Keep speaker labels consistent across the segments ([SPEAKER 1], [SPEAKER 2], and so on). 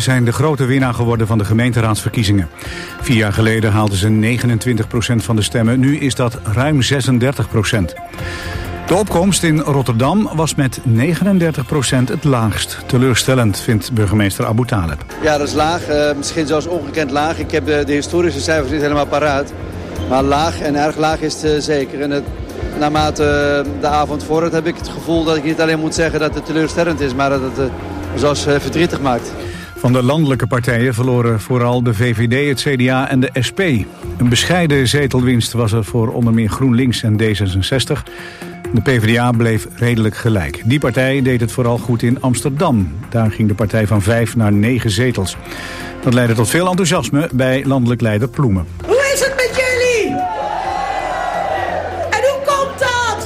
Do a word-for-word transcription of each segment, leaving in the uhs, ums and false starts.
[SPEAKER 1] zijn de grote winnaar geworden van de gemeenteraadsverkiezingen. Vier jaar geleden haalden ze negenentwintig procent van de stemmen. Nu is dat ruim zesendertig procent. De opkomst in Rotterdam was met negenendertig procent het laagst. Teleurstellend, vindt burgemeester Abu Taleb.
[SPEAKER 2] Ja, dat is laag. Uh, misschien zelfs ongekend laag. Ik heb de, de historische cijfers niet helemaal paraat. Maar laag en erg laag is het uh, zeker. En het, naarmate uh, de avond vordert heb ik het gevoel dat ik niet alleen moet zeggen dat het teleurstellend is, maar dat het uh, zelfs uh, verdrietig maakt.
[SPEAKER 1] Van de landelijke partijen verloren vooral de V V D, het C D A en de S P. Een bescheiden zetelwinst was er voor onder meer GroenLinks en D zesenzestig. De P v d A bleef redelijk gelijk. Die partij deed het vooral goed in Amsterdam. Daar ging de partij van vijf naar negen zetels. Dat leidde tot veel enthousiasme bij landelijk leider Ploemen.
[SPEAKER 3] Hoe is het met jullie? En hoe komt dat?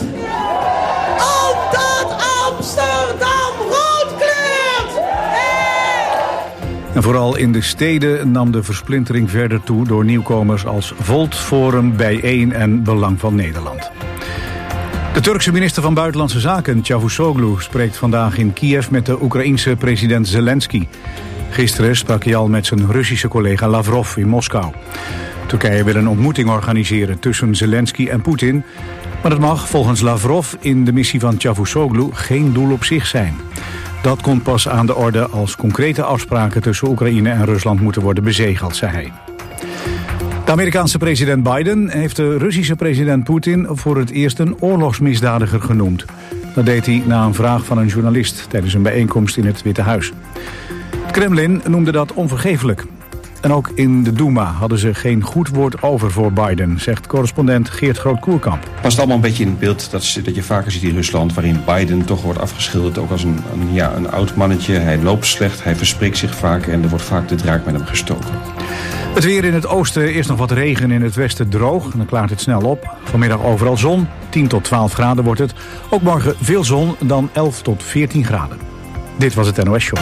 [SPEAKER 3] Omdat Amsterdam rood kleurt! Hey!
[SPEAKER 1] En vooral in de steden nam de versplintering verder toe door nieuwkomers als Volt, Forum, Bijeen en Belang van Nederland. De Turkse minister van Buitenlandse Zaken, Çavuşoğlu, spreekt vandaag in Kiev met de Oekraïense president Zelensky. Gisteren sprak hij al met zijn Russische collega Lavrov in Moskou. Turkije wil een ontmoeting organiseren tussen Zelensky en Poetin, maar dat mag volgens Lavrov in de missie van Çavuşoğlu geen doel op zich zijn. Dat komt pas aan de orde als concrete afspraken tussen Oekraïne en Rusland moeten worden bezegeld, zei hij. De Amerikaanse president Biden heeft de Russische president Poetin voor het eerst een oorlogsmisdadiger genoemd. Dat deed hij na een vraag van een journalist tijdens een bijeenkomst in het Witte Huis. Het Kremlin noemde dat onvergeeflijk. En ook in de Duma hadden ze geen goed woord over voor Biden, zegt correspondent Geert Groot-Koerkamp.
[SPEAKER 4] Past allemaal een beetje in het beeld dat, dat je vaker ziet in Rusland, waarin Biden toch wordt afgeschilderd ook als een, een, ja, een oud mannetje. Hij loopt slecht, hij verspreekt zich vaak en er wordt vaak de draak met hem gestoken.
[SPEAKER 1] Het weer in het oosten, eerst nog wat regen, in het westen droog. En dan klaart het snel op. Vanmiddag overal zon, tien tot twaalf graden wordt het. Ook morgen veel zon, dan elf tot veertien graden. Dit was het N O S Show.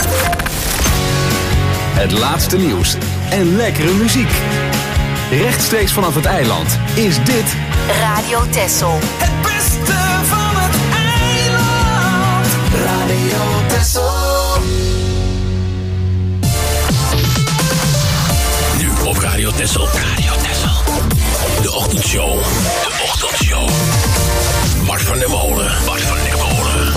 [SPEAKER 5] Het laatste nieuws en lekkere muziek. Rechtstreeks vanaf het eiland is dit
[SPEAKER 6] Radio Texel.
[SPEAKER 3] Het beste van het eiland. Radio Texel.
[SPEAKER 7] Nu op Radio Texel. Radio Texel. De ochtendshow. De ochtendshow. Bart van der Molen. Bart van der Molen.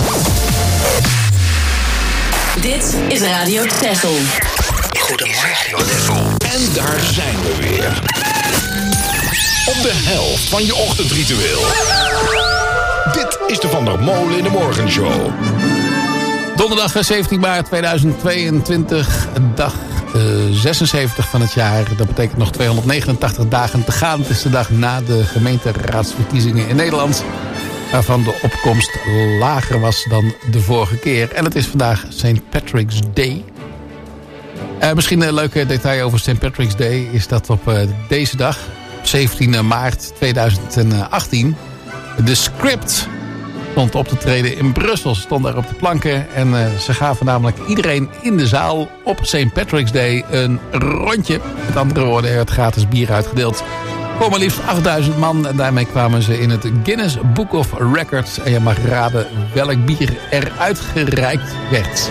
[SPEAKER 6] Dit is Radio Texel.
[SPEAKER 7] Goedemorgen. En daar zijn we weer. Op de helft van je ochtendritueel. Dit is de Van der Molen in de Morgenshow.
[SPEAKER 8] Donderdag zeventien maart tweeduizend tweeëntwintig, dag uh, zesenzeventig van het jaar. Dat betekent nog tweehonderdnegenentachtig dagen te gaan. Het is de dag na de gemeenteraadsverkiezingen in Nederland, waarvan de opkomst lager was dan de vorige keer. En het is vandaag Saint Patrick's Day. Uh, misschien een leuke detail over Saint Patrick's Day is dat op uh, deze dag, zeventien maart tweeduizend achttien... de Script stond op te treden in Brussel. Ze stond daar op de planken en uh, ze gaven namelijk iedereen in de zaal op Saint Patrick's Day een rondje. Met andere woorden, er werd gratis bier uitgedeeld voor maar liefst achtduizend man. En daarmee kwamen ze in het Guinness Book of Records. En je mag raden welk bier er uitgereikt werd.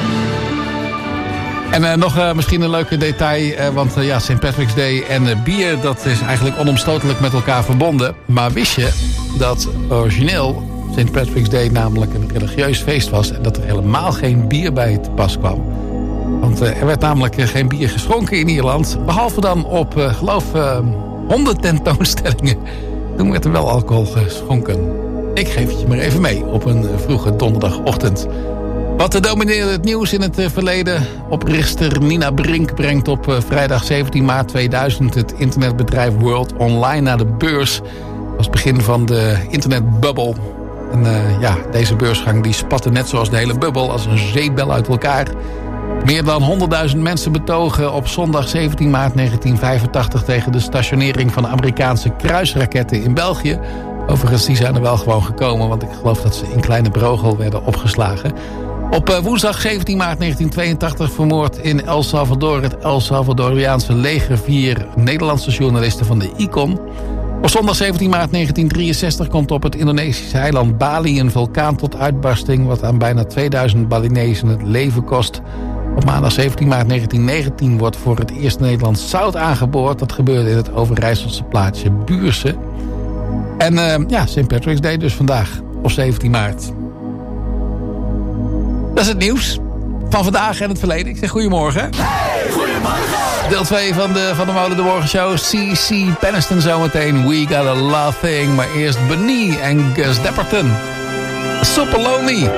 [SPEAKER 8] En uh, nog uh, misschien een leuke detail, uh, want uh, ja, Saint Patrick's Day en uh, bier, dat is eigenlijk onomstotelijk met elkaar verbonden. Maar wist je dat origineel Saint Patrick's Day namelijk een religieus feest was en dat er helemaal geen bier bij te pas kwam? Want uh, er werd namelijk uh, geen bier geschonken in Ierland, behalve dan op, uh, geloof, uh, hondententoonstellingen. Toen werd er wel alcohol geschonken. Ik geef het je maar even mee op een uh, vroege donderdagochtend. Wat domineerde het nieuws in het uh, verleden? Oprichter Nina Brink brengt op uh, vrijdag zeventien maart tweeduizend... het internetbedrijf World Online naar de beurs. Dat was het begin van de internetbubbel. En uh, ja, deze beursgang die spatte net zoals de hele bubbel als een zeebel uit elkaar. Meer dan honderdduizend mensen betogen op zondag zeventien maart negentien vijfentachtig... tegen de stationering van de Amerikaanse kruisraketten in België. Overigens, die zijn er wel gewoon gekomen, want ik geloof dat ze in Kleine Brogel werden opgeslagen. Op woensdag zeventien maart negentien tweeëntachtig vermoord in El Salvador het El Salvadoriaanse leger vier Nederlandse journalisten van de ICON. Op zondag zeventien maart negentien drieënzestig komt op het Indonesische eiland Bali een vulkaan tot uitbarsting, wat aan bijna tweeduizend Balinezen het leven kost. Op maandag zeventien maart negentien negentien wordt voor het eerst Nederlands zout aangeboord. Dat gebeurde in het Overijsselse plaatsje Buurse. En uh, ja, Saint Patrick's Day dus vandaag, op zeventien maart. Dat is het nieuws van vandaag en het verleden. Ik zeg goedemorgen.
[SPEAKER 3] Hey, goedemorgen.
[SPEAKER 8] Deel twee van de, van de Molen de Morgen Show. C C Peniston zometeen. We Got a Love Thing. Maar eerst Benny en Gus Dapperton. Super Lonely.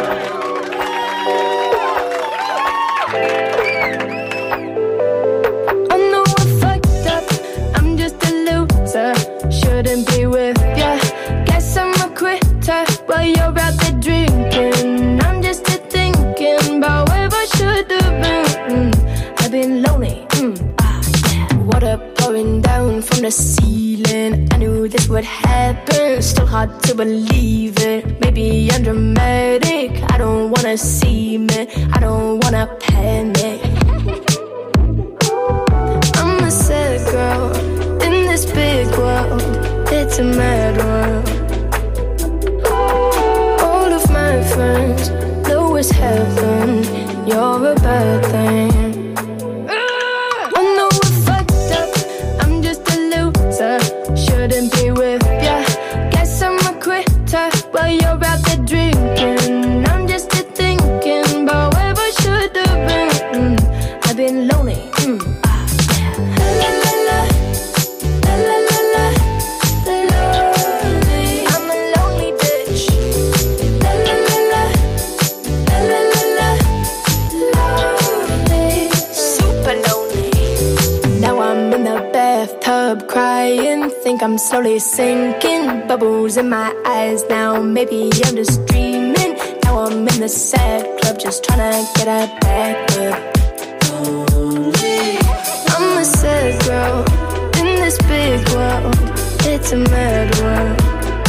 [SPEAKER 9] Shouldn't be with ya. Guess I'm a quitter while you're out there drinking. I'm just here thinking about where I should have been. Mm, I've been lonely. Mm, ah, yeah. Water pouring down from the ceiling. I knew this would happen. Still hard to believe it. Maybe I'm dramatic. I don't wanna see me. I don't wanna panic. I'm a sad girl in this big world. It's a mad world. All of my friends know it's heaven. You're a bad thing. I know we're fucked up. I'm just a loser. Shouldn't be with ya. Guess I'm a quitter while you're out there drinking. I'm just here thinking about where I should have been. Mm, I've been lonely. Mm, ah, yeah. La, la, la. Crying, think I'm slowly sinking. Bubbles in my eyes now. Maybe I'm just dreaming. Now I'm in the sad club, just trying to get a back up. I'm a sad girl in this big world. It's a mad world.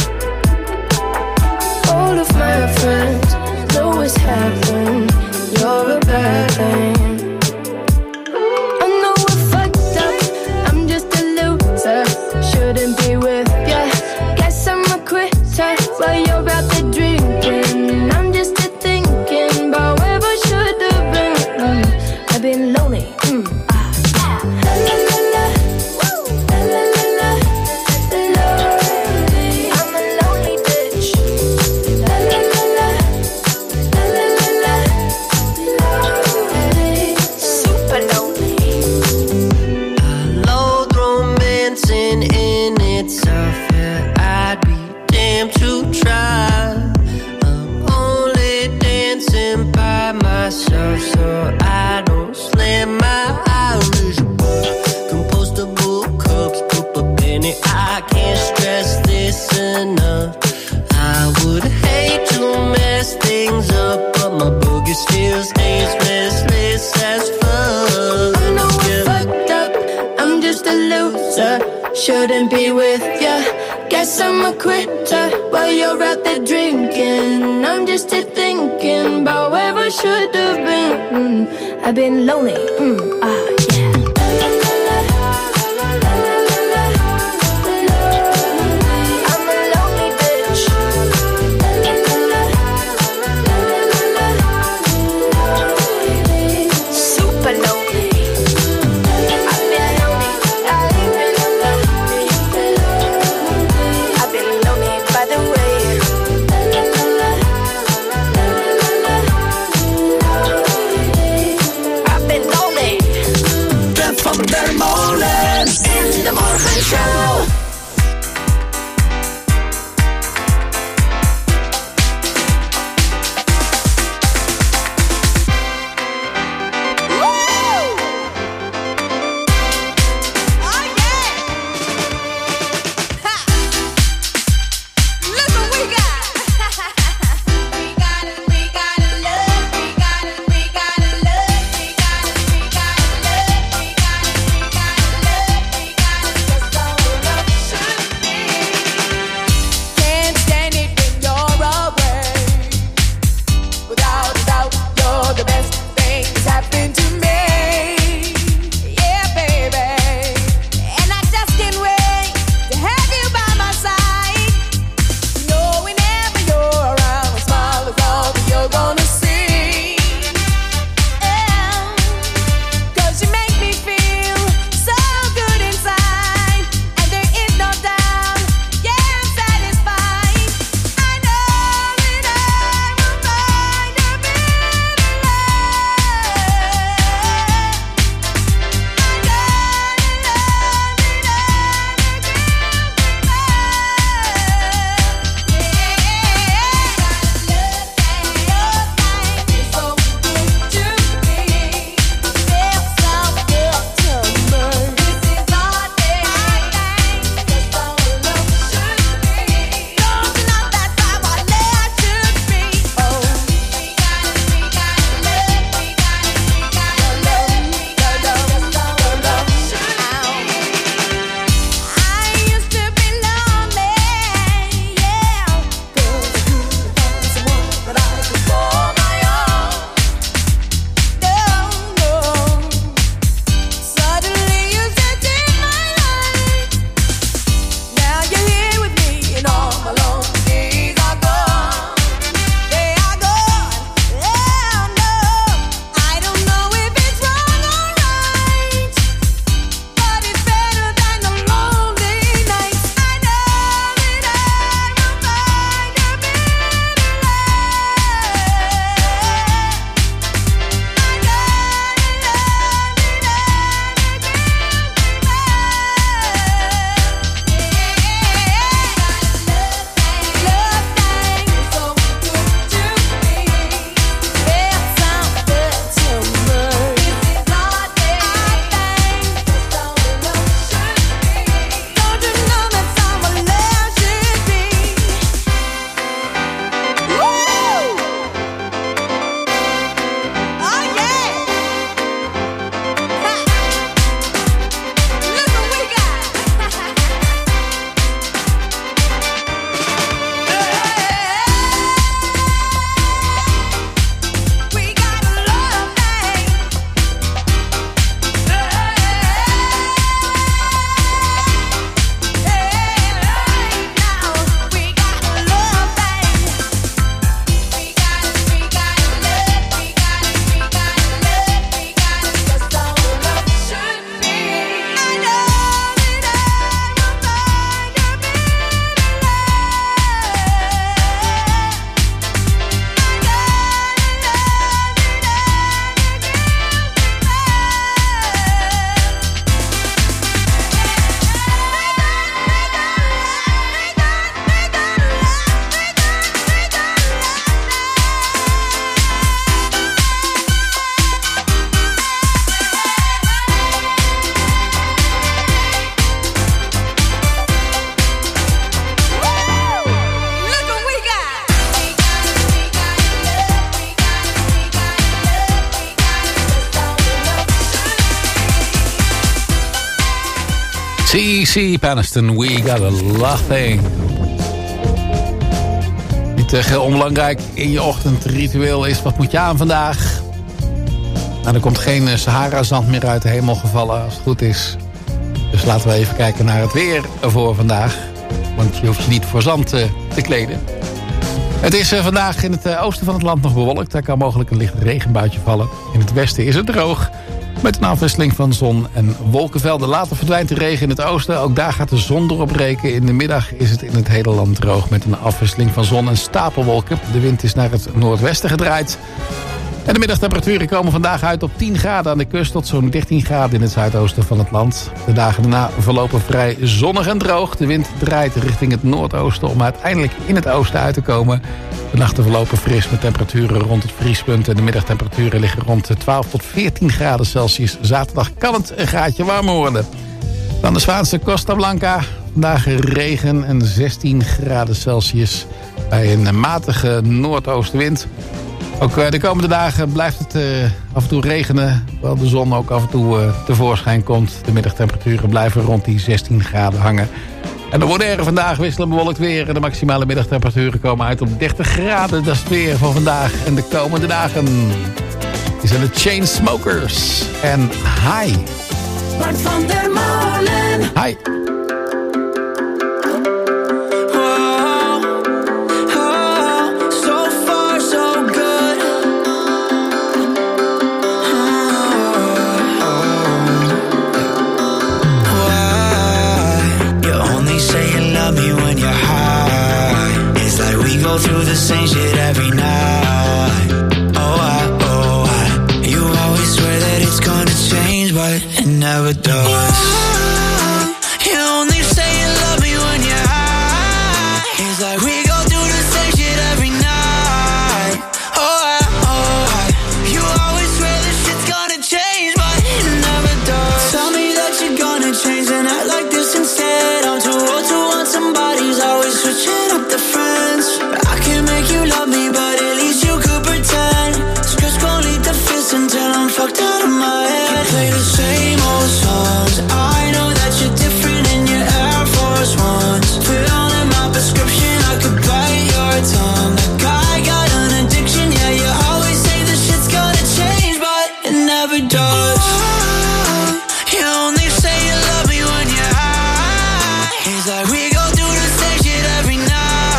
[SPEAKER 9] All of my friends know it's heaven. You're a bad thing. Shouldn't be with ya. Guess I'm a quitter while you're out there drinking. I'm just here thinking about where I should have been. Mm, I've been lonely. Mm, ah, yeah. La la la la. La la la la. Lonely. I'm a lonely bitch. La la la la. La la la la. Lonely. Super lonely.
[SPEAKER 10] I loathe romancing in itself, yeah, I'd be damned to try. I'm only dancing by myself, so I don't slam my Irish bar. Compostable cups, put a penny. I can't stress this enough. I would hate to mess things up, but my boogie still stays restless as fuck.
[SPEAKER 9] I know I'm fucked up, I'm just a loser. Shouldn't be with ya. Guess I'm a quitter while you're out there drinking. I'm just here thinking about where I should have been. Mm, I've been lonely. Mm, ah, yeah. I'm a lonely bitch. Super lonely. I've been lonely. I've been lonely by the way. I've been lonely.
[SPEAKER 3] De Van der Molen in de Morgenshow.
[SPEAKER 9] Just
[SPEAKER 8] C C Peniston, We Got a Love Thing. Niet uh, heel onbelangrijk in je ochtendritueel is, wat moet je aan vandaag? Nou, er komt geen uh, Sahara-zand meer uit de hemel gevallen als het goed is. Dus laten we even kijken naar het weer voor vandaag. Want je hoeft je niet voor zand uh, te kleden. Het is uh, vandaag in het uh, oosten van het land nog bewolkt. Daar kan mogelijk een licht regenbuitje vallen. In het westen is het droog. Met een afwisseling van zon en wolkenvelden. Later verdwijnt de regen in het oosten. Ook daar gaat de zon erop breken. In de middag is het in het hele land droog. Met een afwisseling van zon en stapelwolken. De wind is naar het noordwesten gedraaid. En de middagtemperaturen komen vandaag uit op tien graden aan de kust... tot zo'n dertien graden in het zuidoosten van het land. De dagen daarna verlopen vrij zonnig en droog. De wind draait richting het noordoosten om uiteindelijk in het oosten uit te komen. De nachten verlopen fris met temperaturen rond het vriespunt... en de middagtemperaturen liggen rond de twaalf tot veertien graden Celsius. Zaterdag kan het een graadje warmer worden. Dan de Spaanse Costa Blanca. Vandaag regen en zestien graden Celsius bij een matige noordoostenwind. Ook de komende dagen blijft het uh, af en toe regenen. Terwijl de zon ook af en toe uh, tevoorschijn komt. De middagtemperaturen blijven rond die zestien graden hangen. En dan wordt er vandaag wisselend bewolkt weer. En de maximale middagtemperaturen komen uit op dertig graden. Dat is het weer van vandaag en de komende dagen. Die zijn de Chainsmokers. En hi.
[SPEAKER 3] Bart van der Molen.
[SPEAKER 8] Hi.
[SPEAKER 11] Go through the same shit every night. Oh, I, oh, I. You always swear that it's gonna change, but it never does. You only say you love me when you're high. It's like we go through the same shit every night. Oh, I, oh, I. You always swear that shit's gonna change, but it never does. Tell me that you're gonna change and act like this instead. I'm too old to want somebody's always switching up the friends. You love me, but at least you could pretend. Just gon' lead the fist until I'm fucked out of my head. You play the same old songs. I know that you're different in your Air Force Ones. Put on in my prescription, I could bite your tongue. That guy got an addiction, yeah, you always say the shit's gonna change, but it never does. You only say you love me when you're high. It's like we go through the same shit every night.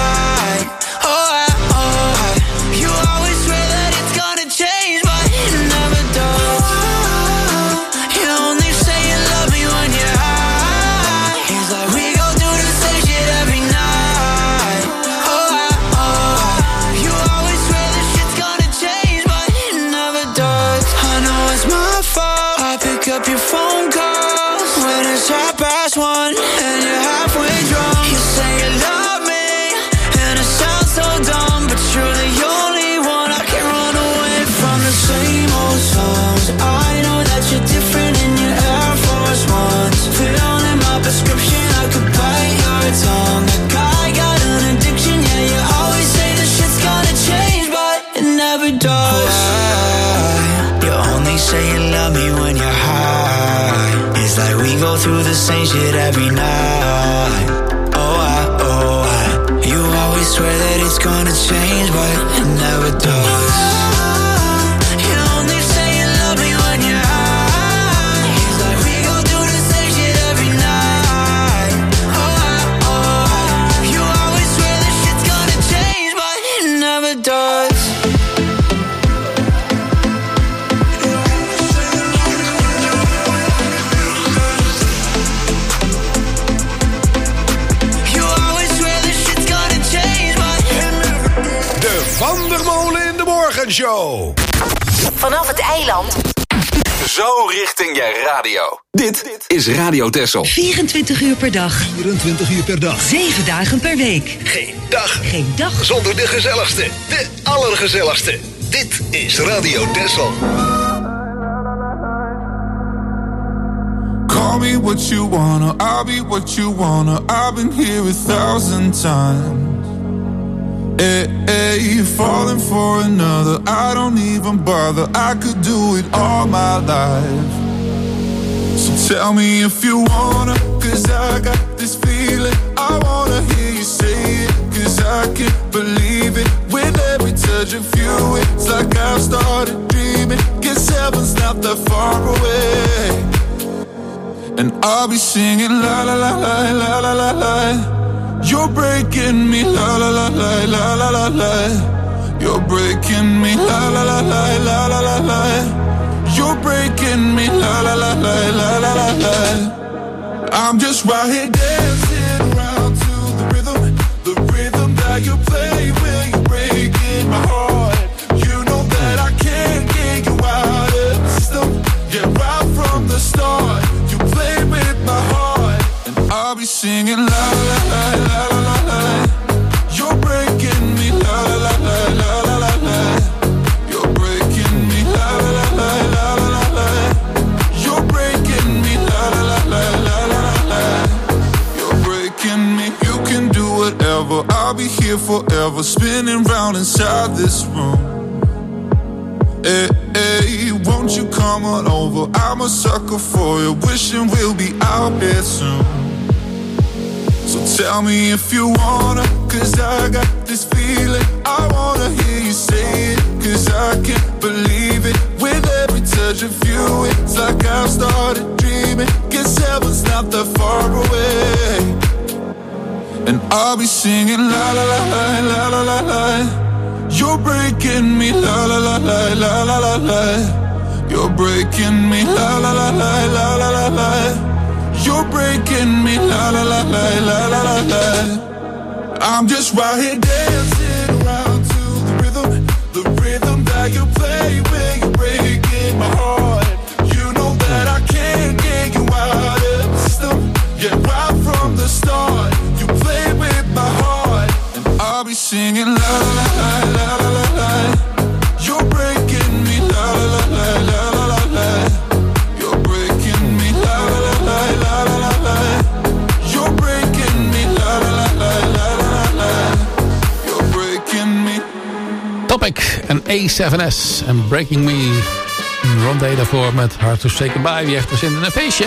[SPEAKER 11] Up your phone calls when it's half past one and you're halfway drunk. You say you love me and it sounds so dumb, but you're the only one I can run away from. The same old songs. I know that you're different in your Air Force Ones. Put on in my prescription, I could bite your tongue. That guy got an addiction, yeah, you always say the shit's gonna change, but it never does. Why? You only say you love me when you're high. It's like we go through the same shit every night. Oh, I, oh, I. You always swear that it's gonna change, but it never does. You only say you love me when you're high. It's like we go through the same shit every night. Oh, I, oh, I. You always swear that shit's gonna change, but it never does.
[SPEAKER 7] Van der Molen in de Morgenshow.
[SPEAKER 6] Vanaf het eiland.
[SPEAKER 5] Zo richting jij radio. Dit is Radio Texel.
[SPEAKER 12] vierentwintig uur per dag.
[SPEAKER 13] vierentwintig uur per dag.
[SPEAKER 12] zeven dagen per week.
[SPEAKER 13] Geen dag.
[SPEAKER 12] Geen dag.
[SPEAKER 13] Zonder de gezelligste. De allergezelligste. Dit is Radio Texel.
[SPEAKER 14] Call me what you wanna, I'll be what you wanna. I've been here a thousand times. Hey, hey, you're falling for another. I don't even bother. I could do it all my life. So tell me if you wanna cause I got this feeling. I wanna hear you say it, cause I can't believe it. With every touch of you, it's like I've started dreaming. Guess heaven's not that far away. And I'll be singing la la la la la la la la. You're breaking me la la la la la la la la. You're breaking me la la la la la la la la. You're breaking me la la la la la la la la. I'm just right here dancing around to the rhythm, the rhythm that you play when you're breaking my heart. You know that I can't get you out of the system. Yeah, right from the start, you play with my heart, and I'll be singing la la la la la la la. You're breaking me la la la la la la la. You're breaking me la la la la la la la. You're breaking me la la la la la la la. You're breaking me. You can do whatever. I'll be here forever, spinning round inside this room. Hey, hey, won't you come on over? I'm a sucker for you, wishing we'll be out there soon. So tell me if you wanna, cause I got this feeling. I wanna hear you say it, cause I can't believe it. With every touch of you, it's like I've started dreaming. Guess heaven's not that far away. And I'll be singing la la la la la la la la. You're breaking me la la la la la la la la. You're breaking me la la la la la la la la. You're breaking me la la la la la la la la. I'm just right here dancing around to the rhythm, the rhythm that you play when you're breaking my heart. You know that I can't get you out of the system. Yeah, right from the start, you play with my heart, and I'll be singing la la la la la la la. You're breaking me la la la la la la la. You're breaking me la la la la la la la. You're breaking me la la la la la la la. You're breaking me.
[SPEAKER 8] Topic en A seven S en Breaking Me. Ron Day daarvoor met Hard to Say Goodbye. Wie heeft er zin in een feestje?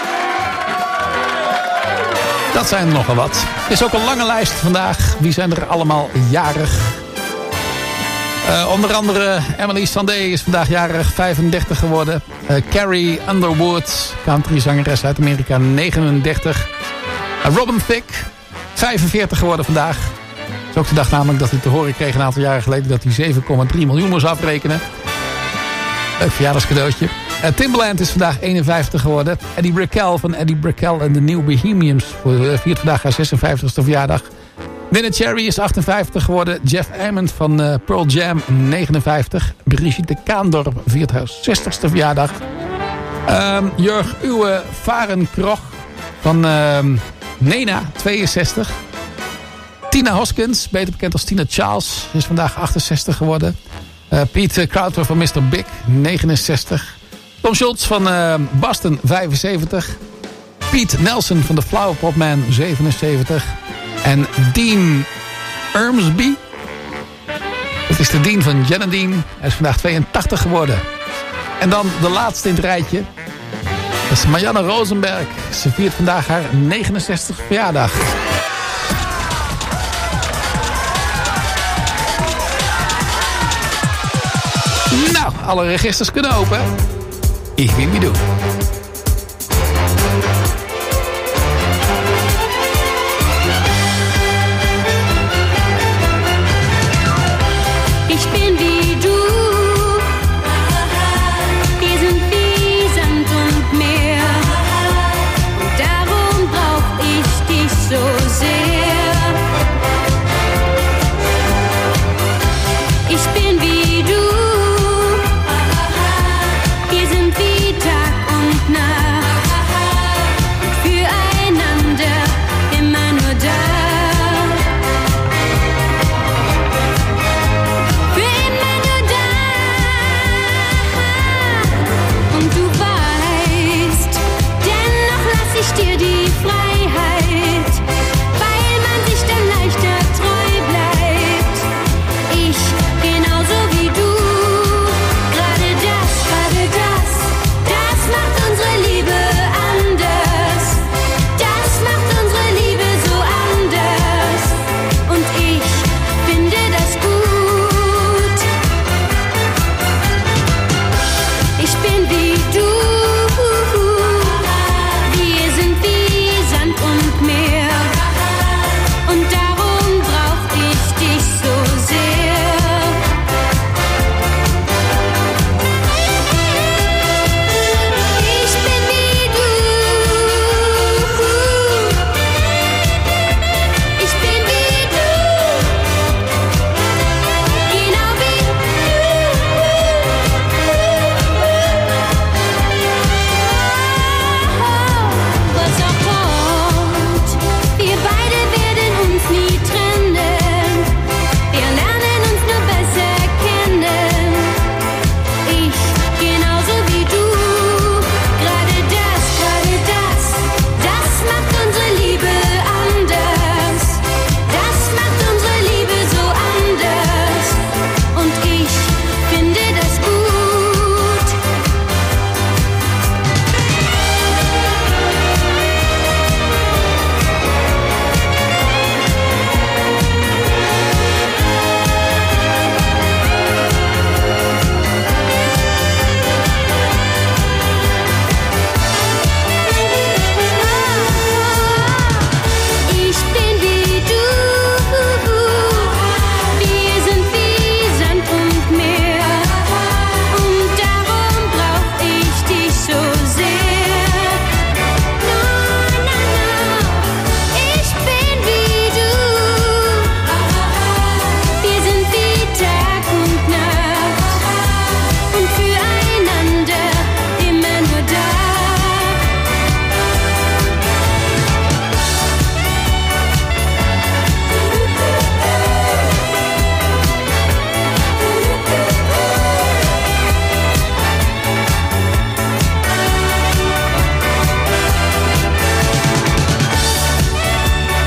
[SPEAKER 8] Dat zijn er nogal wat. Het is ook een lange lijst vandaag. Wie zijn er allemaal jarig? Uh, onder andere Emily Sandé is vandaag jarig, vijfendertig geworden. Uh, Carrie Underwood, countryzangeres uit Amerika, negenendertig. Uh, Robin Thicke, vijfenveertig geworden vandaag. Het is ook de dag namelijk dat hij te horen kreeg een aantal jaren geleden dat hij zeven komma drie miljoen moest afrekenen. Leuk verjaardagscadeautje. Uh, Timbaland is vandaag eenenvijftig geworden. Eddie Brickell van Eddie Brickell en de New Bohemians viert vandaag haar zesenvijftigste verjaardag. Nina Cherry is achtenvijftig geworden. Jeff Ament van uh, Pearl Jam negenenvijftig. Brigitte Kaandorp viert haar zestigste verjaardag. Um, Jurg Uwe Varenkrog van uh, Nena tweeënzestig. Tina Hoskins, beter bekend als Tina Charles, is vandaag achtenzestig geworden. Uh, Piet Crowther van mister Big, negenenzestig. Tom Schultz van uh, Boston, vijfenzeventig. Piet Nelson van de Flower Pot Man, zevenenzeventig. En Dean Ermsby. Dat is de Dean van Jen en Dean. Hij is vandaag tweeëntachtig geworden. En dan de laatste in het rijtje. Dat is Marianne Rosenberg. Ze viert vandaag haar negenenzestigste verjaardag. Nou, alle registers kunnen open. Ik wil niet doen.
[SPEAKER 15] Ich bin wie du, wir sind wie Sand und Meer, und darum brauch ich dich so sehr. Ich bin wie du, wir sind wie Tag und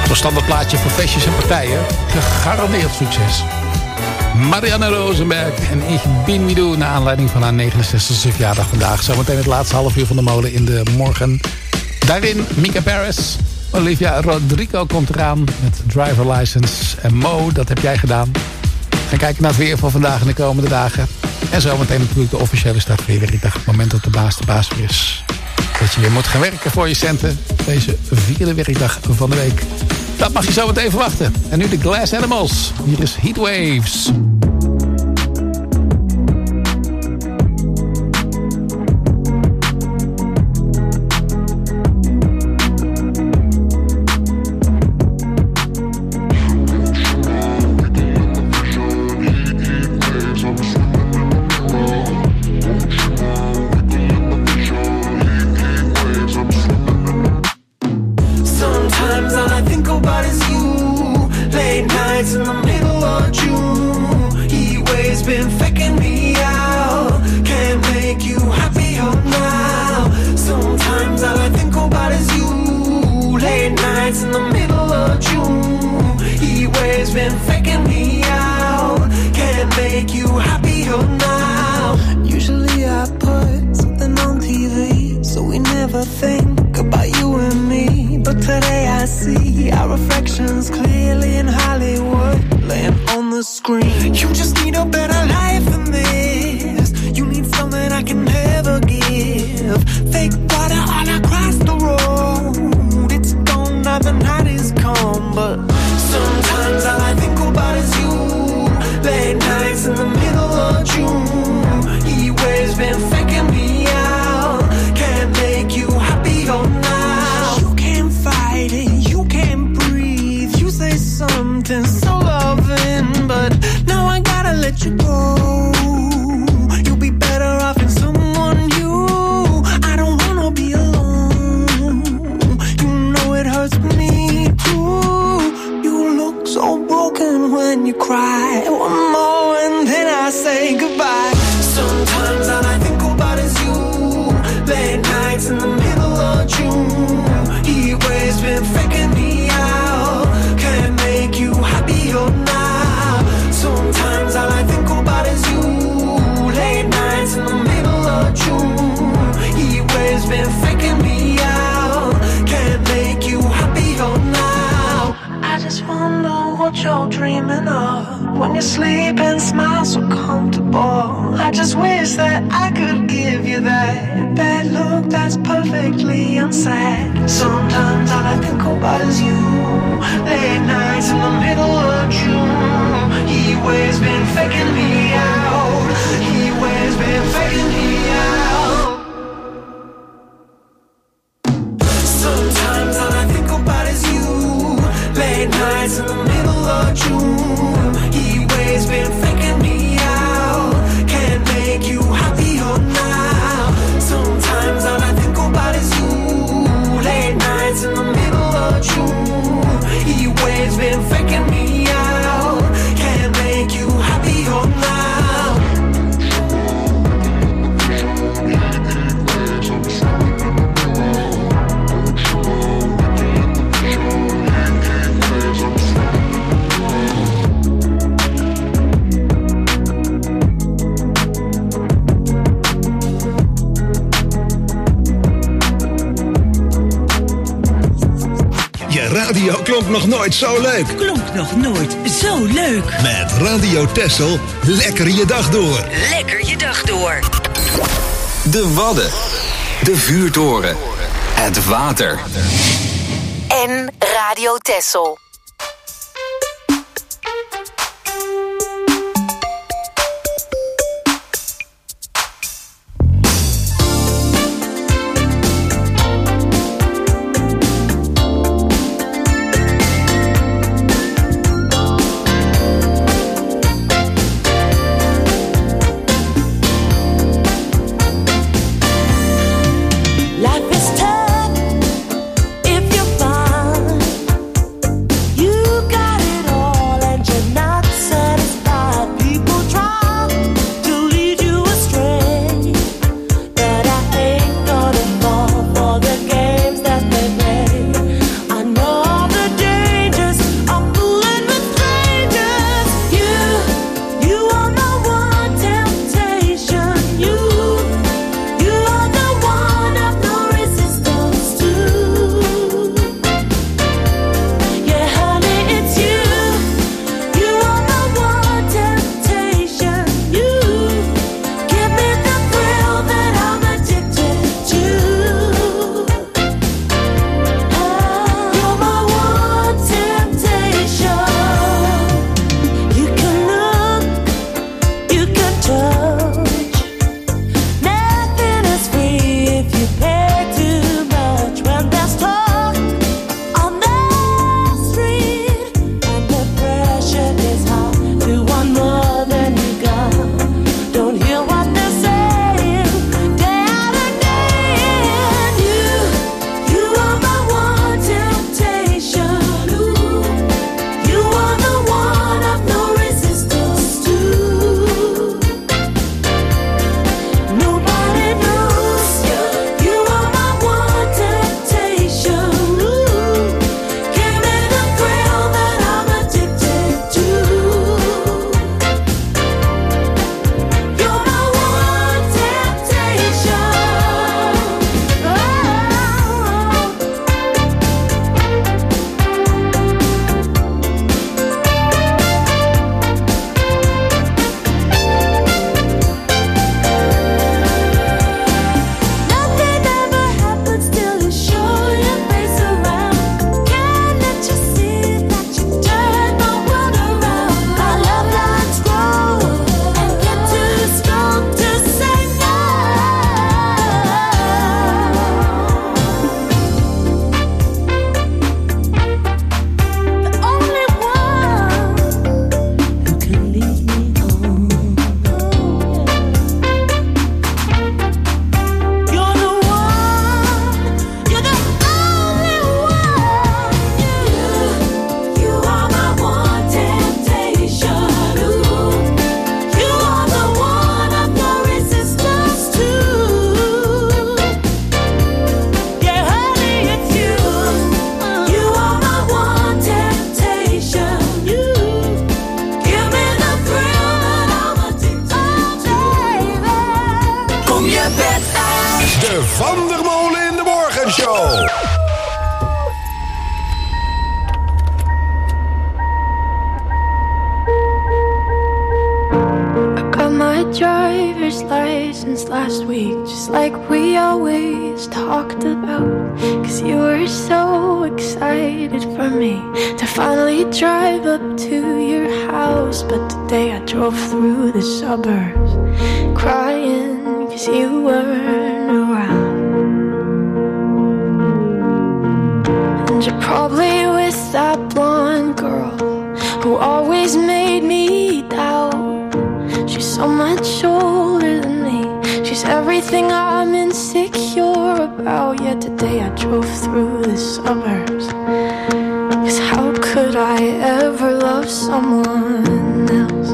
[SPEAKER 8] Zo'n standaardplaatje voor feestjes en partijen. Gegarandeerd succes. Marianne Rosenberg en Ik bin wie du, naar aanleiding van haar negenenzestigste verjaardag vandaag. Zometeen het laatste half uur van de molen in de morgen. Daarin Mika Paris. Olivia Rodrigo komt eraan met Driver License. En Mo, dat heb jij gedaan. Gaan kijken naar het weer van vandaag en de komende dagen. En zometeen natuurlijk de officiële start van je werkdag. Het moment dat de baas de baas weer is. Dat je weer moet gaan werken voor je centen. Deze vierde werkdag van de week. Dat mag je zo meteen verwachten. En nu de Glass Animals. Hier is Heatwaves.
[SPEAKER 13] Radio klonk nog nooit zo leuk.
[SPEAKER 12] Klonk nog nooit zo leuk.
[SPEAKER 13] Met Radio Texel, lekker je dag door.
[SPEAKER 12] Lekker je dag door.
[SPEAKER 5] De Wadden. De vuurtoren. Het water.
[SPEAKER 6] En Radio Texel.
[SPEAKER 3] Life is tough if you're fine.
[SPEAKER 7] De Van der Molen in de Morgenshow.
[SPEAKER 9] My driver's license last week, just like we always talked about. Cause you were so excited for me to finally drive up to your house. But today I drove through the suburbs crying cause you weren't around. And you're probably with that blonde girl who always made me doubt. She's so much older than me. She's everything I'm insecure about. Yet today I drove through the suburbs. Cause how could I ever love someone else?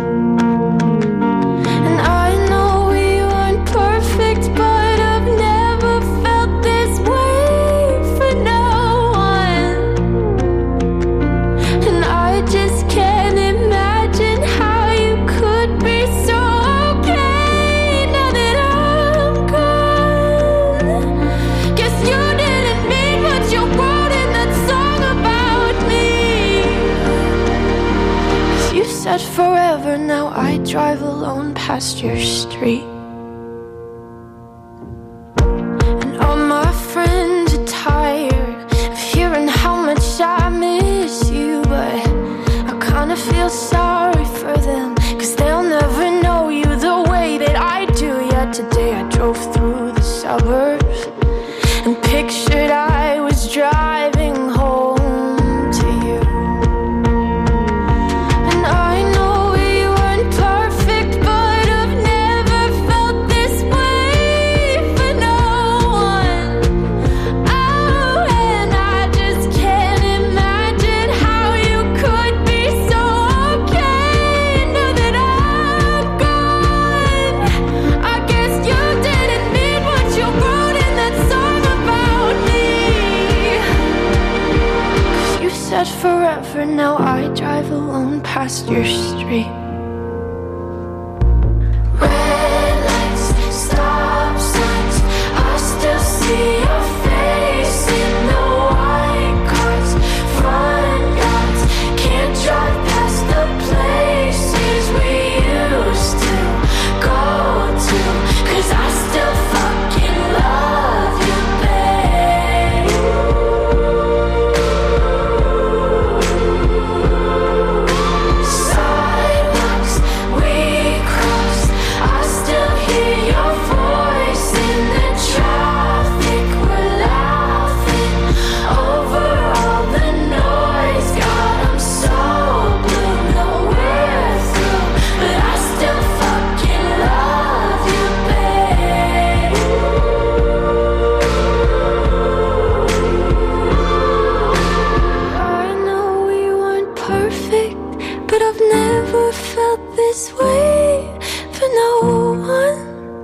[SPEAKER 9] And I know we weren't perfect, but I've never felt this way for no one. And I just can't imagine how you could be so okay now that I'm gone. Guess you didn't mean what you wrote in that song about me. 'Cause you said forever, now I drive alone past your street. And all my friends are tired of hearing how much I miss you, but I kinda feel sorry for them, cause they'll never know you the way that I do. Yet today I drove through the suburbs and pictured I was driving home to you. And I know we weren't perfect, but I've never felt this way for no one. Oh, and I just can't imagine how you could be so okay now that I'm gone. I guess you didn't mean what you wrote in that song about me. 'Cause you said forever, now I drive alone past your street. Red lights, stop signs, I still see your face in the white cars, front yards. Can't drive past the places we used to go to, 'cause I still fucking love you, babe. Sidewalks we crossed, I still hear your voice in the traffic. We're laughing over all the noise. God, I'm so blue, no we're through, but I still fucking love you, babe. I know we weren't perfect, but I've never felt this way for no one.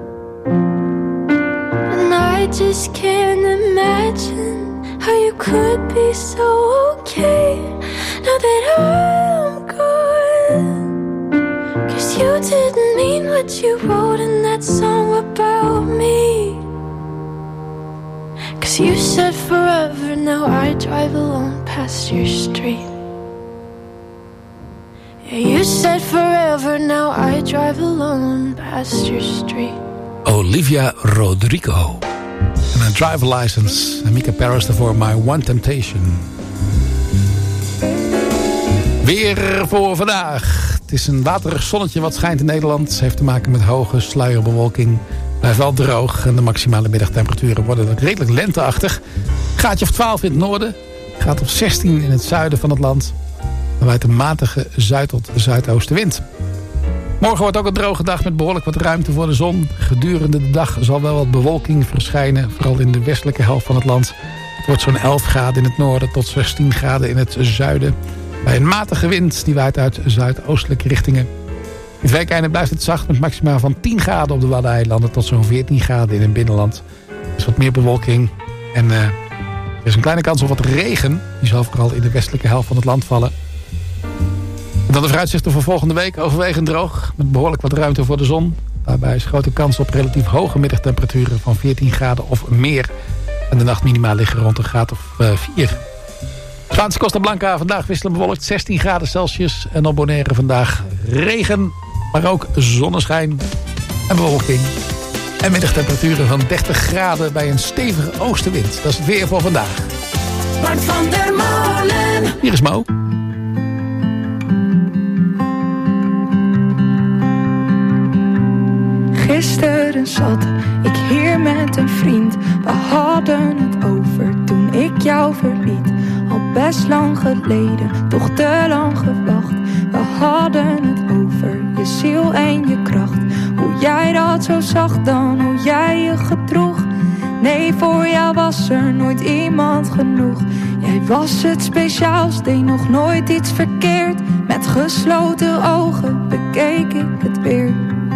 [SPEAKER 9] And I just can't imagine how you could be so okay now that I'm gone. 'Cause you didn't mean what you wrote in that song about me. 'Cause you said forever, now I drive alone past your street. Yeah, you said forever, now I drive alone past your street.
[SPEAKER 8] Olivia Rodrigo. En een driver license. En Mika Paris daarvoor, My One Temptation. Weer voor vandaag. Het is een waterig zonnetje wat schijnt in Nederland. Het heeft te maken met hoge sluierbewolking. Blijft wel droog en de maximale middagtemperaturen worden redelijk lenteachtig. Gaatje of twaalf in het noorden. Gaat op zestien in het zuiden van het land. Dan waait een matige zuid- tot zuidoostenwind. Morgen wordt ook een droge dag met behoorlijk wat ruimte voor de zon. Gedurende de dag zal wel wat bewolking verschijnen. Vooral in de westelijke helft van het land. Het wordt zo'n elf graden in het noorden tot zestien graden in het zuiden. Bij een matige wind die waait uit zuidoostelijke richtingen. In het weekeinde blijft het zacht met maxima van tien graden op de Waddeneilanden tot zo'n veertien graden in het binnenland. Er is wat meer bewolking en uh, er is een kleine kans op wat regen. Die zal vooral in de westelijke helft van het land vallen. En dan de vooruitzichten voor volgende week. Overwegend droog met behoorlijk wat ruimte voor de zon. Daarbij is grote kans op relatief hoge middagtemperaturen van veertien graden of meer. En de nachtminima liggen rond een graad of uh, vier. Spaanse Costa Blanca vandaag wisselend bewolkt, zestien graden Celsius. En op Bonaire vandaag regen, maar ook zonneschijn en bewolking. En middagtemperaturen van dertig graden bij een stevige oostenwind. Dat is het weer voor vandaag.
[SPEAKER 3] Bart van der Molen.
[SPEAKER 8] Hier is Mo.
[SPEAKER 16] Gisteren zat ik hier met een vriend. We hadden het over toen ik jou verliet. Al best lang geleden, toch te lang gewacht. We hadden het over je ziel en je kracht. Hoe jij dat zo zag dan, hoe jij je gedroeg. Nee, voor jou was er nooit iemand genoeg. Jij was het speciaals, deed nog nooit iets verkeerd. Met gesloten ogen bekeek ik het weer.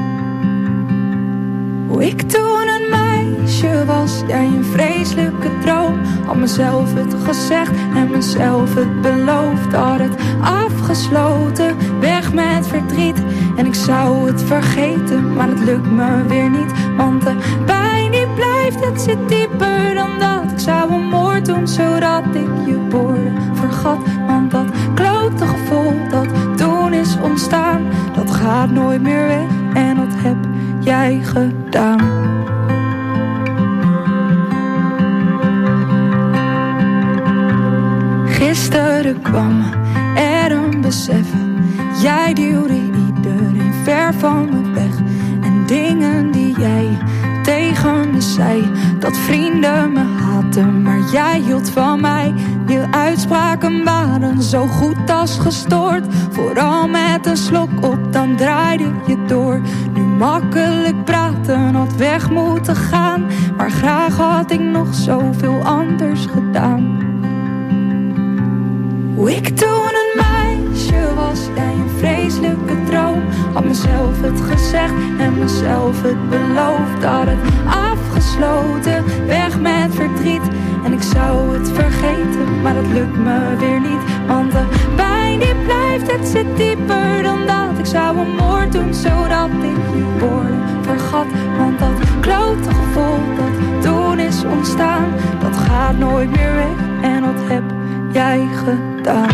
[SPEAKER 16] Hoe ik toen een meisje was, jij een vreselijke droom. Had mezelf het gezegd en mezelf het beloofd. Had het afgesloten, weg met verdriet. En ik zou het vergeten, maar het lukt me weer niet. Want de pijn die blijft, het zit dieper dan dat. Ik zou een moord doen, zodat ik je woorden vergat. Want dat klote gevoel dat toen is ontstaan, dat gaat nooit meer weg en dat heb jij gedaan. Gisteren kwam er een besef. Jij duwde iedereen ver van me weg. En dingen die jij tegen me zei, dat vrienden me haatten, maar jij hield van mij. Je uitspraken waren zo goed als gestoord. Vooral met een slok op, dan draaide je door. Nu makkelijk praten, had weg moeten gaan. Maar graag had ik nog zoveel anders gedaan. Hoe ik toen een meisje was, jij een vreselijke droom. Had mezelf het gezegd en mezelf het beloofd. Had het afgesloten, weg met verdriet. En ik zou het vergeten, maar dat lukt me weer niet. Want de pijn die blijft, het zit dieper dan dat. Ik zou een moord doen, zodat ik je woorden vergat. Want dat klote gevoel dat toen is ontstaan, dat gaat nooit meer weg en dat heb jij gedaan.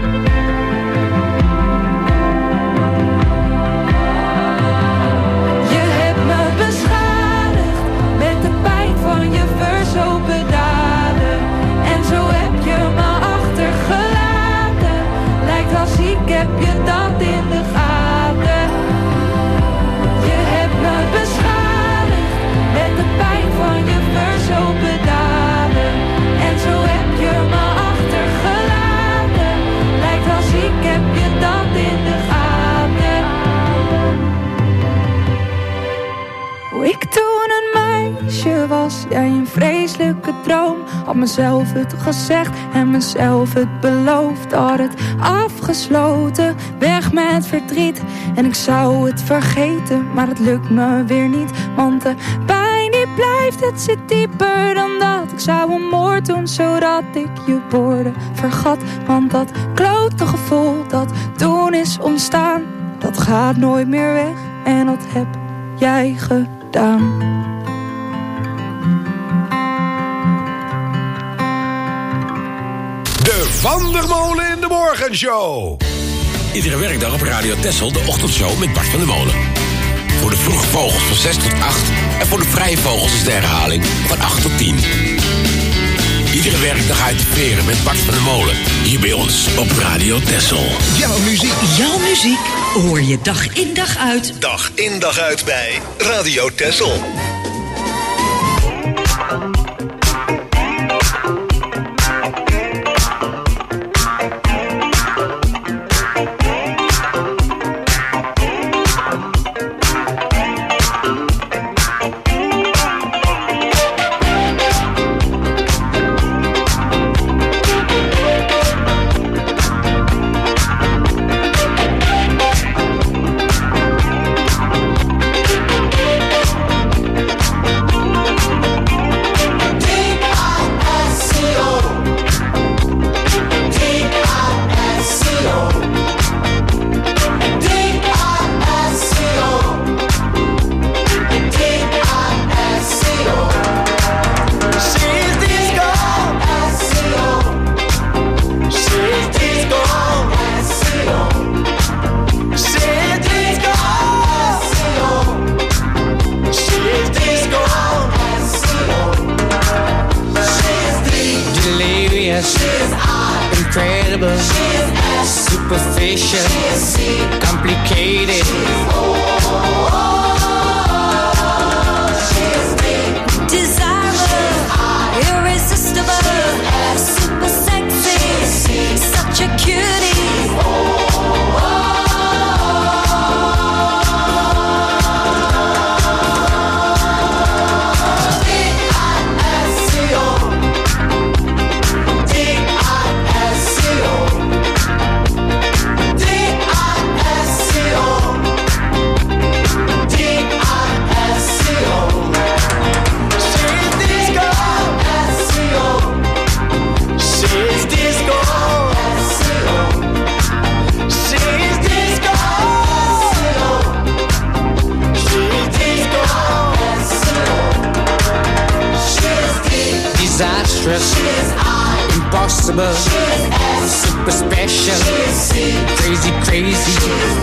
[SPEAKER 16] Je hebt me beschadigd met de pijn van je verzopen daden. En zo heb je me achtergelaten. Lijkt als ik heb je dat in de gaten. Je hebt me beschadigd met de pijn van je verzopen daden. En zo heb je me achtergelaten. Lijkt als ik heb je dat in de gaten. Hoe ik toen een meisje was, jij een vreselijke droom. Had mezelf het gezegd en mezelf het beloofd. Had het afgesloten, weg met verdriet. En ik zou het vergeten, maar het lukt me weer niet. Want de pijn die blijft, het zit dieper dan dat. Ik zou een moord doen, zodat ik je woorden vergat. Want dat klote gevoel dat toen is ontstaan, dat gaat nooit meer weg en dat heb jij gedaan.
[SPEAKER 7] De Van der Molen in de Morgenshow.
[SPEAKER 17] Iedere werkdag op Radio Texel de ochtendshow met Bart van der Molen. Voor de vroege vogels van zes tot acht. En voor de vrije vogels is de herhaling van acht tot tien. Iedere werkdag uit de veren met Bart van der Molen. Hier bij ons op Radio Texel.
[SPEAKER 7] Jouw muziek.
[SPEAKER 12] Jouw muziek hoor je dag in dag uit.
[SPEAKER 13] Dag in dag uit bij Radio Texel.
[SPEAKER 3] Dit
[SPEAKER 10] incredible. Superficial. Complicated.
[SPEAKER 15] Desirable, irresistible, super sexy, such a cutie.
[SPEAKER 10] Disastrous, impossible, super special, crazy, crazy.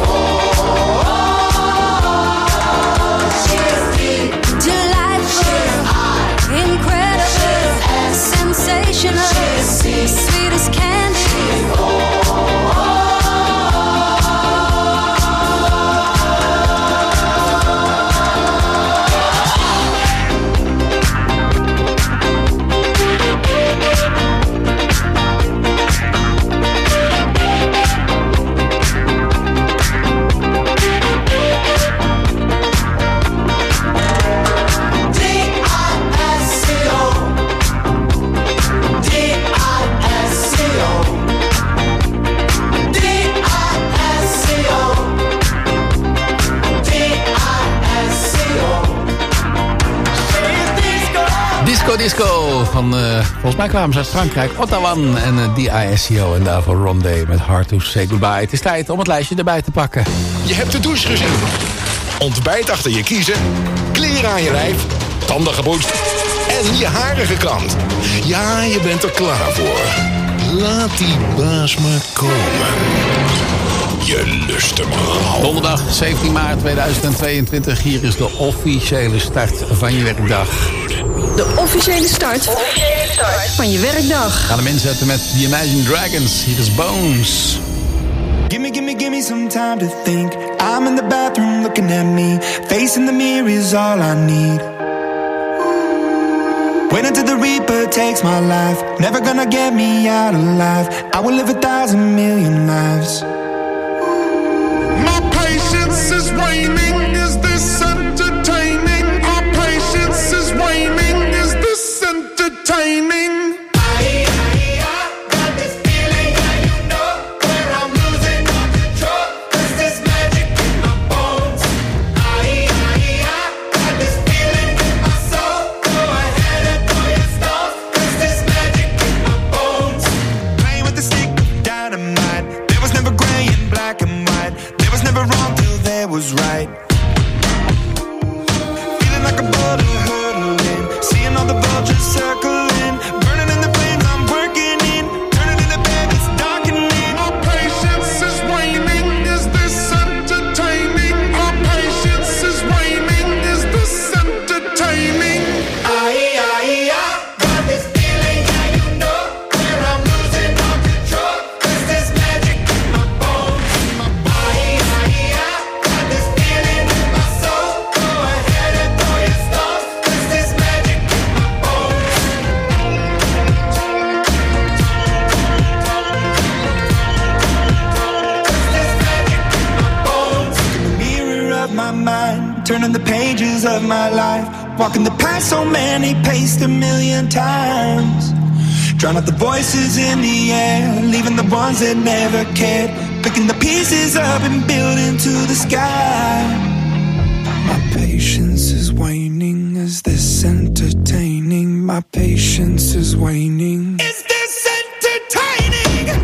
[SPEAKER 15] Delightful, incredible, sensational, sweet as candy.
[SPEAKER 8] Disco van, uh, volgens mij kwamen ze uit Frankrijk, Ottawa en uh, D I S C O. En daarvoor Rondé met Hard to Say Goodbye. Het is tijd om het lijstje erbij te pakken.
[SPEAKER 7] Je hebt de douche gezien. Ontbijt achter je kiezen. Kleren aan je lijf. Tanden gepoetst. En je haren gekamd. Ja, je bent er klaar voor. Laat die baas maar komen. Je lust hem al.
[SPEAKER 8] Donderdag zeventien maart tweeduizend tweeëntwintig. Hier is de officiële start van je werkdag.
[SPEAKER 18] De officiële start, officiële start van je werkdag.
[SPEAKER 8] Gaan hem inzetten met The Imagine Dragons. Hier is Bones.
[SPEAKER 19] Gimme, gimme, gimme some time to think. I'm in the bathroom looking at me. Facing the mirror is all I need. Wait until the Reaper takes my life. Never gonna get me out alive. I will live a thousand million lives.
[SPEAKER 14] My patience is waning. Is this entertaining? Our patience is waning. Is this entertaining?
[SPEAKER 19] Was right. Feeling like a bullet hurtling, seeing all the vultures circling, burning in the flames I'm working in, turning into bed it's darkening.
[SPEAKER 14] Our patience is waning, is this entertaining? Our patience is waning, is this entertaining?
[SPEAKER 19] Aye, aye, aye, got this feeling, yeah you know, where I'm losing all control, cause there's magic in my bones, in my bones. Aye, aye, aye. Turning the pages of my life, walking the path so many paced a million times. Drown out the voices in the air, leaving the ones that never cared. Picking the pieces up and building to the sky. My patience is waning, is this entertaining? My patience is waning. Is this entertaining?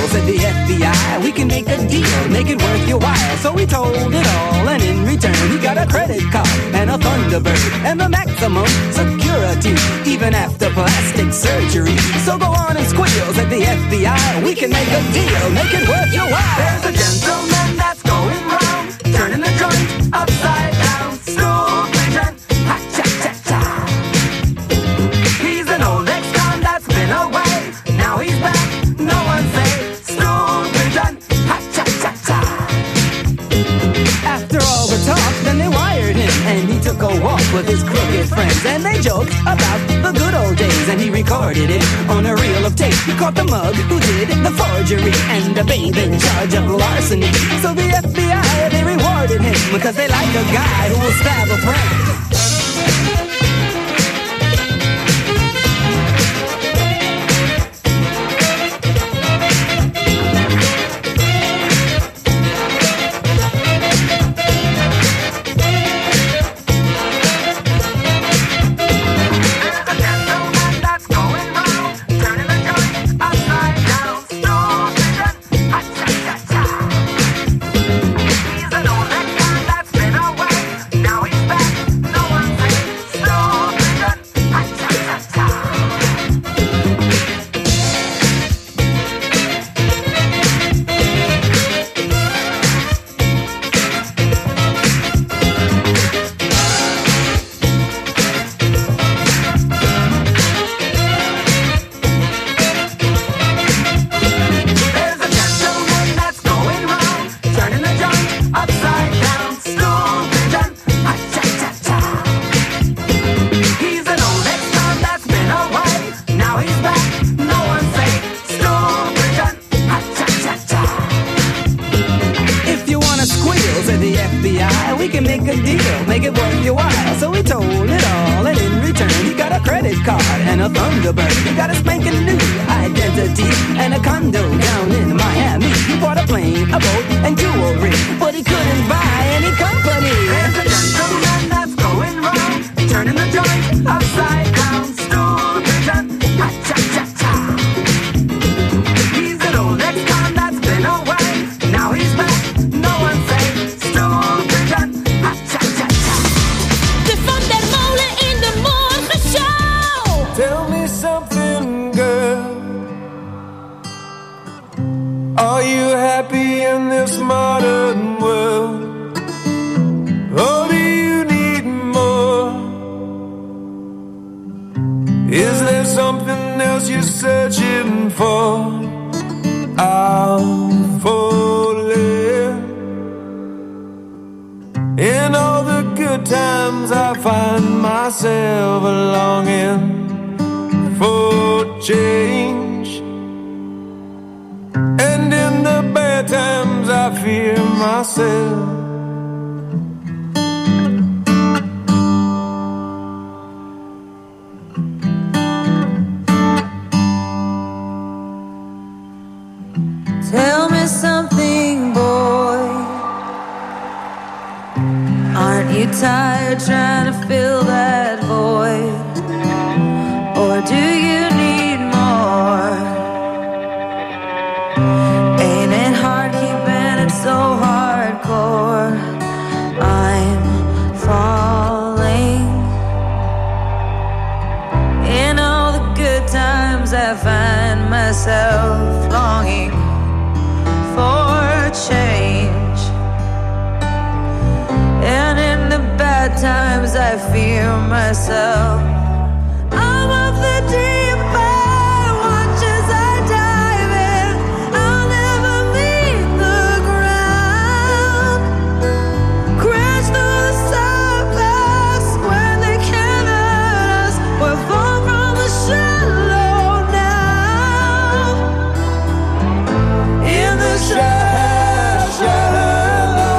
[SPEAKER 20] said the F B I. We can make a deal, make it worth your while. So we told it all, and in return he got a credit card and a Thunderbird and the maximum security, even after plastic surgery. So go on and squeal, said the F B I. We can make a deal, make it worth your while. There's a gentleman that's going round, turning the joint upside down. Stool pigeon, ha cha cha cha. He's an old ex-con that's been away. Now he's back, no one say stool pigeon, ha cha cha cha. After all the talk, then they wired him, and he took a walk with his crooked friends, and they joked about the good old days, and he recorded it on a reel of tape. He caught the mug who did the forgery, and the babe in charge of larceny. So the F B I, they rewarded him, because they like a guy who will stab a friend.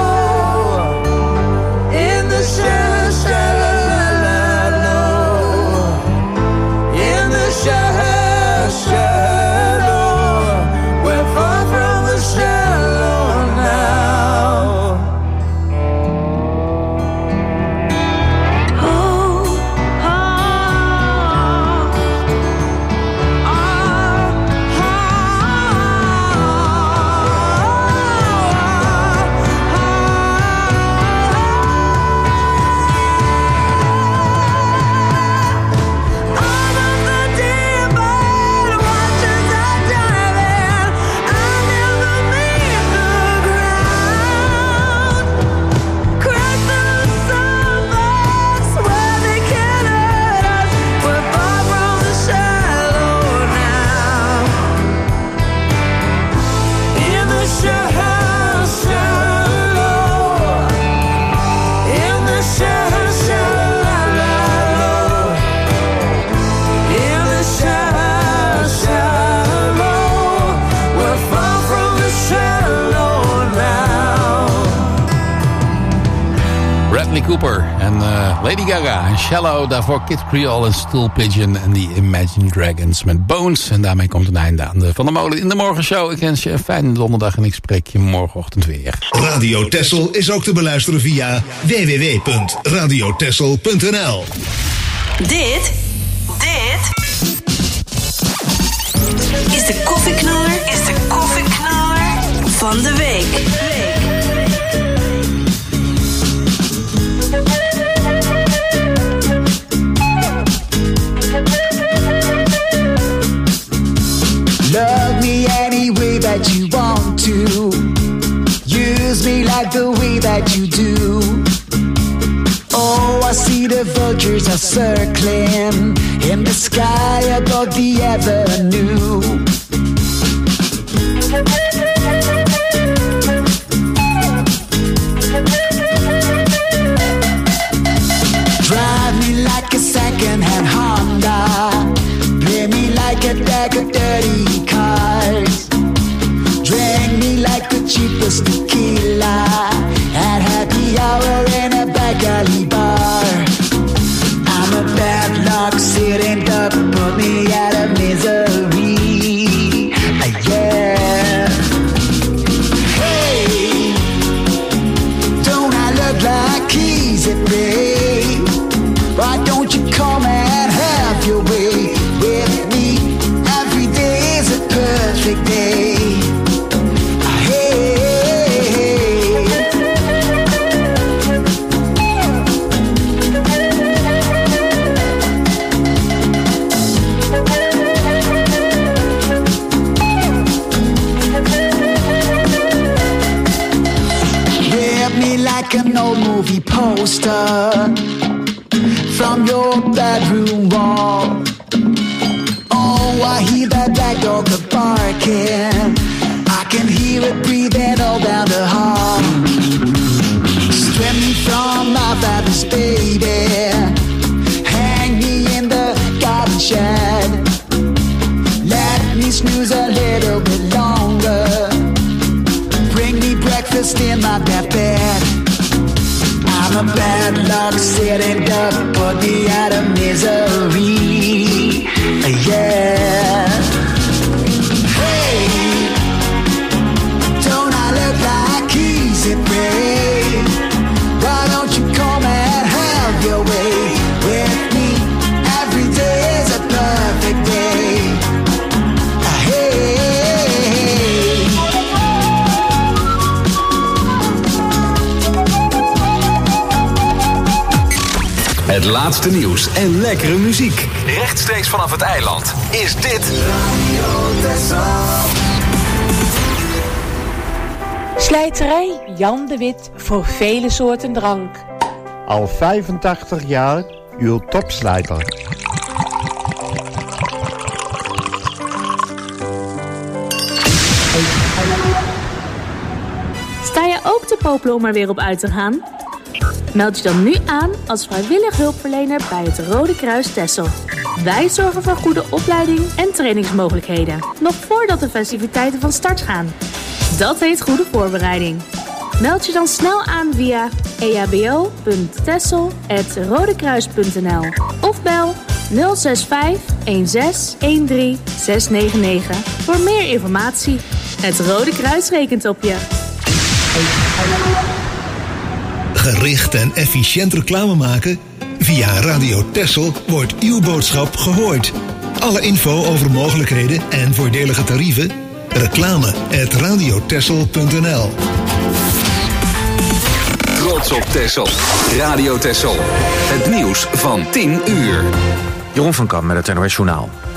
[SPEAKER 11] Shadow, shadow, shadow, shadow,
[SPEAKER 8] Cooper en uh, Lady Gaga en Shallow. Daarvoor Kid Creole en Stool Pigeon en die Imagine Dragons met Bones. En daarmee komt een einde aan de Van der Molen in de Morgenshow. Ik wens je een fijne donderdag en ik spreek je morgenochtend weer.
[SPEAKER 13] Radio Texel is ook te beluisteren via w w w punt radio texel punt n l.
[SPEAKER 6] Dit, dit is de koffieknaller, is de koffieknaller van de week.
[SPEAKER 19] Love me any way that you want to. Use me like the way that you do. Oh, I see the vultures are circling in the sky above the avenue. Drive me like a second-hand Honda. Play me like a deck of dirty cards. Drink me like the cheapest tequila at happy hour in a back alley bar. I'm a bad luck sitting up, put me out of misery. Uh, yeah. Hey, don't I look like easy, babe? Why don't you come and have your way with me? Every day is a perfect day. Like an old movie poster from your bedroom wall. Oh, I hear that black dog barking. I can hear it breathing all down the hall. Strip me from my father's baby. Hang me in the garden shed. Let me snooze a little bit longer. Bring me breakfast in my bed. I'm a bad luck sitting up, put me out of misery. Yeah. Hey, don't I look like easy, babe? Why don't you come and have your way with me? Every day is a perfect day. Hey.
[SPEAKER 5] Het laatste nieuws en lekkere muziek. Rechtstreeks vanaf het eiland is dit
[SPEAKER 21] Slijterij Jan de Wit voor vele soorten drank.
[SPEAKER 22] Al vijfentachtig jaar uw topslijter.
[SPEAKER 23] Sta je ook te popelen om er weer op uit te gaan? Meld je dan nu aan als vrijwillig hulpverlener bij het Rode Kruis Texel. Wij zorgen voor goede opleiding en trainingsmogelijkheden, nog voordat de festiviteiten van start gaan. Dat heet goede voorbereiding. Meld je dan snel aan via e h b o punt texel apenstaartje rodekruis punt n l of bel nul zes vijf een zes een drie zes negen negen voor meer informatie. Het Rode Kruis rekent op je.
[SPEAKER 13] Gericht en efficiënt reclame maken? Via Radio Texel wordt uw boodschap gehoord. Alle info over mogelijkheden en voordelige tarieven? Reclame at radio texel punt n l.
[SPEAKER 5] Trots op Texel. Radio Texel. Het nieuws van tien uur.
[SPEAKER 24] Jeroen van Kamp met het N O S Journaal.